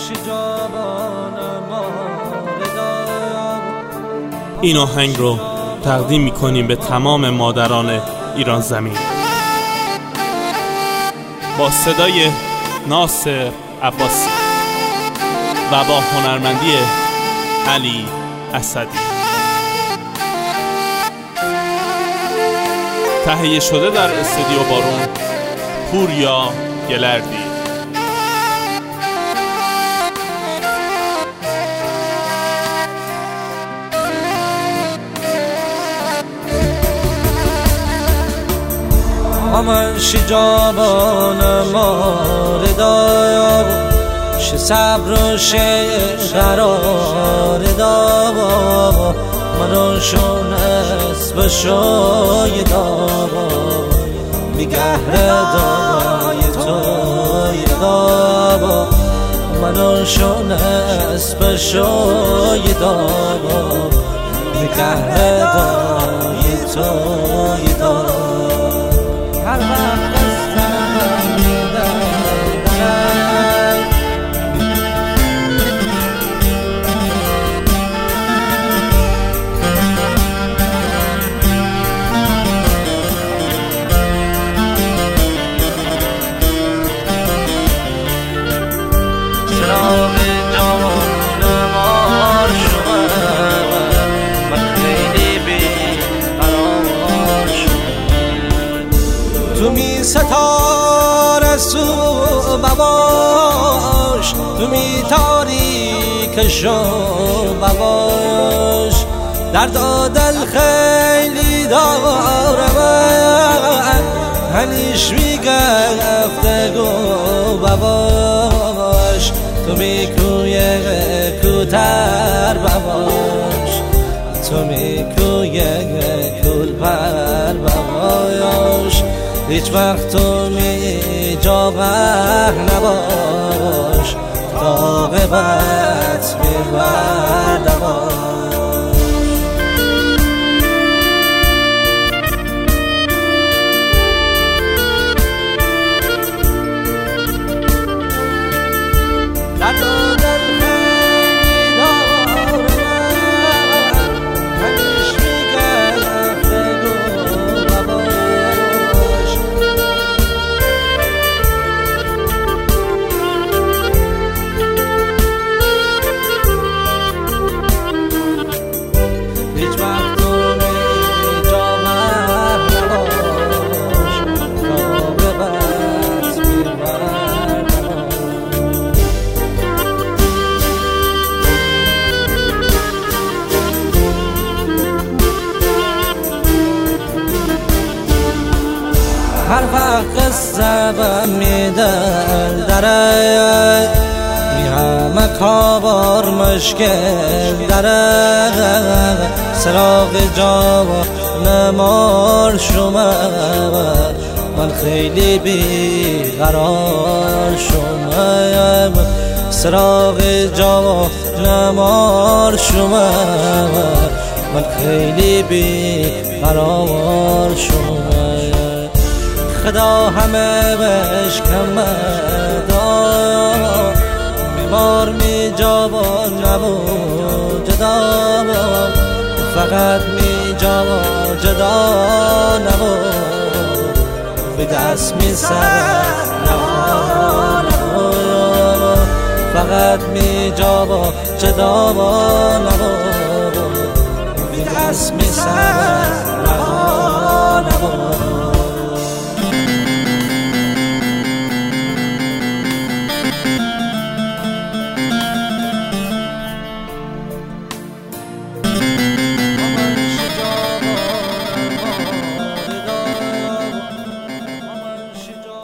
این آهنگ رو تقدیم می‌کنیم به تمام مادران ایران زمین با صدای ناصر عباسی و با هنرمندی علی اسدی. تهیه شده در استودیو بارون، پوریا گلردی. همش جابان مارداب ش صبر و ش قرار داب منو شون اسب شوی داب بگهر دای توی داب منو شون اسب شوی داب بگهر دای توی داب هر وقت تو می ستاره سو بباش تو می تاریک شو بباش درد دل خیلی داره من هنیش می گفتگو بباش تو می کوی کوتر بباش تو می کوی کل پر بباش هیچ وقت تو می جاغه نباش عاقبت می بردباش هر وقت قصه می دل داره می همه کابار مشکل داره سراغ جا نمار شما من خیلی بیقرار شما سراغ جا نمار شما من خیلی بیقرار شما خدا همه بشکم دا بیمار می جا با نبود جدا فقط می جا با جدا نبود به دست می سر فقط می جا با جدا نبود به دست می سر